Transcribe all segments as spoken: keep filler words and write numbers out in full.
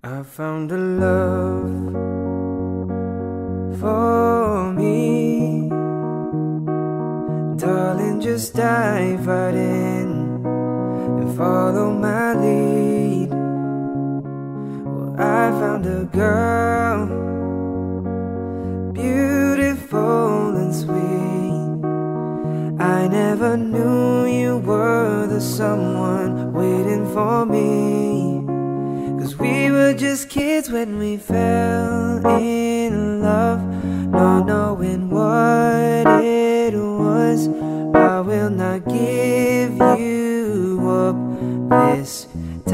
I found a love for me. Darling, just dive right in and follow my lead. Well, I found a girl, beautiful and sweet. I never knew you were the someone waiting for me. Cause we were just kids when we fell in love, not knowing what it was. I will not give you up this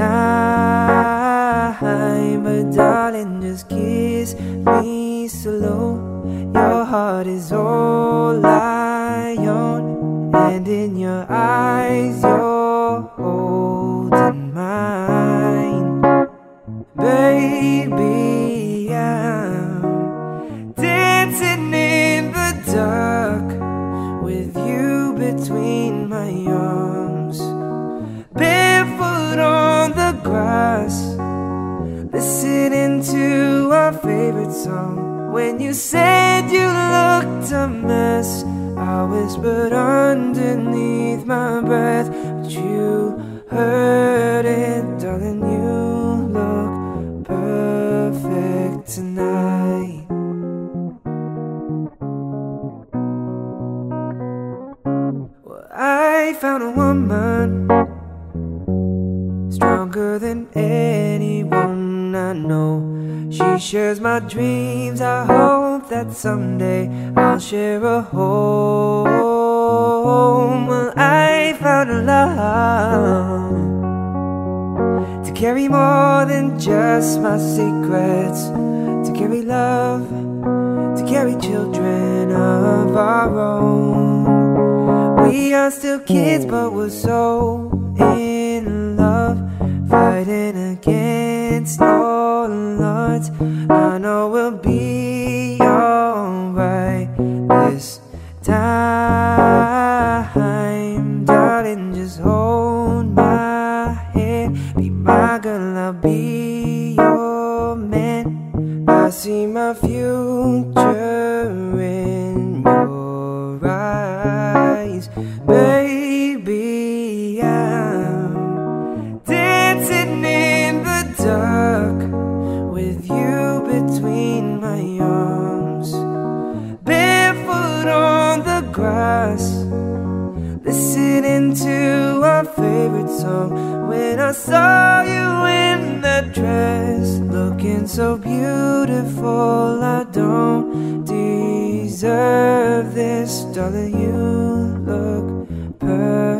time, but darling, just kiss me slow. Your heart is all I own, and in your eyes you're holding mine. Baby, I'm dancing in the dark with you between my arms, barefoot on the grass, listening to our favorite song. When you said you looked a mess, I whispered underneath my breath, but you heard it, darling. You look perfect tonight. Well, I found a woman stronger than anyone I know. She shares my dreams. I hope that someday I'll share a home. Well, I found a love to carry more than just my secrets, to carry love, to carry children of our own. We are still kids, but we're so in love, fighting against all odds. I know we'll be alright this time. Darling, just hold my hand, be my girl, I'll be your man. I see my future in your eyes. Baby, I'm dancing in the dark with you between my arms, barefoot on the grass, listening to our favorite song. When I saw you in that dress, looking so beautiful, I don't deserve this. Darling, you look perfect.